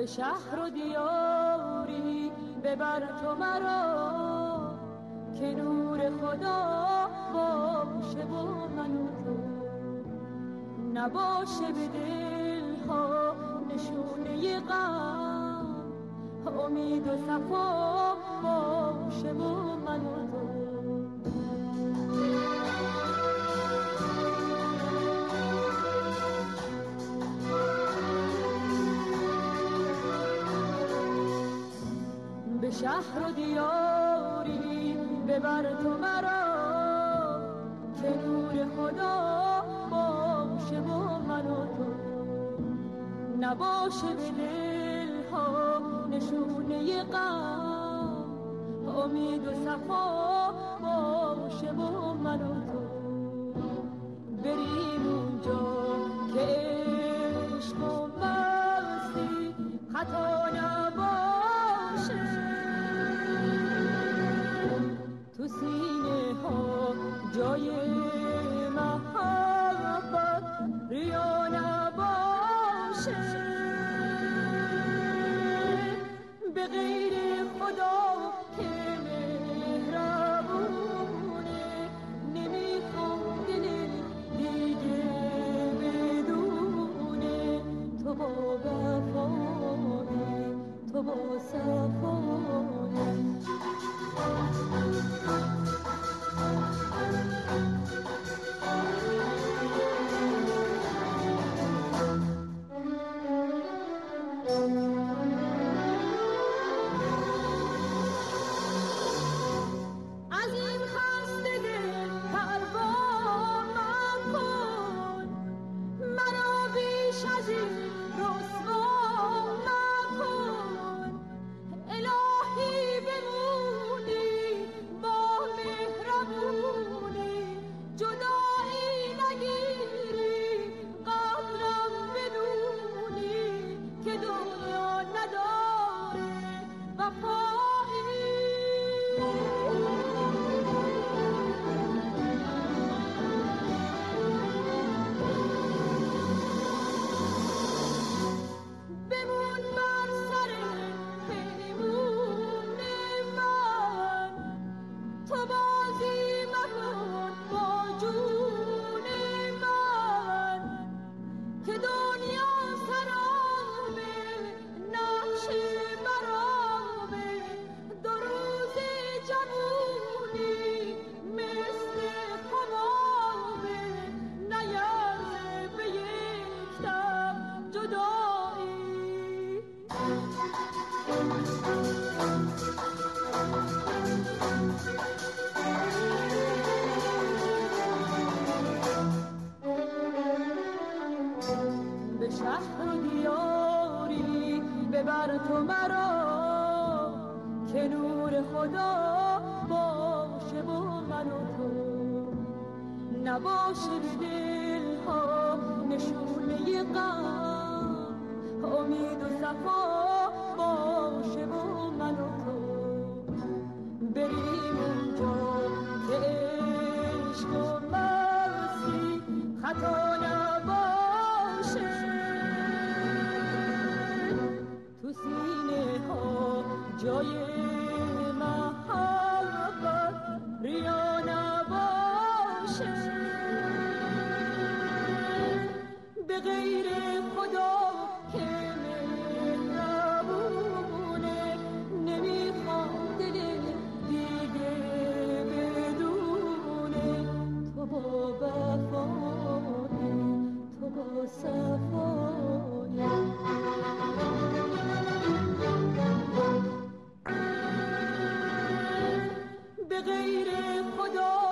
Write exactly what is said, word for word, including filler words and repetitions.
به شهر و دیاری ببر تو مرا، که نور خدا باشه با من و تو، نباشه به دل ها نشونه غم، امید و صفا باشه با من و تو. به شهر و دیاری ببر تو مرا، که نور خدا باشه با من و تو، نباشه به دل ها نشونه غم، امید و صفا باشه با من و تو. بریم اونجا که عشق و مستی خطا نباشه، تو سینه ها جای محبت ریا نباشه، به غیر خدا که مهربونه، نمیخوام دل دیگه بدونه، تو با وفایی تو با صفایی. به شهر و دیاری ببر تو مرا، که نور خدا باشه با من و تو، نباشه به دل ها نشونه غم، امید و صفا باشه با من و تو. بریم اونجا که عشق و مستی خطا نباشه، تو سینه ها جای محبت ریا نباشه، به غیر خدا که مهربونه، نمیخوام دل دیگه بدونه، تو با وفایی تو با صفایی. به غیر خدا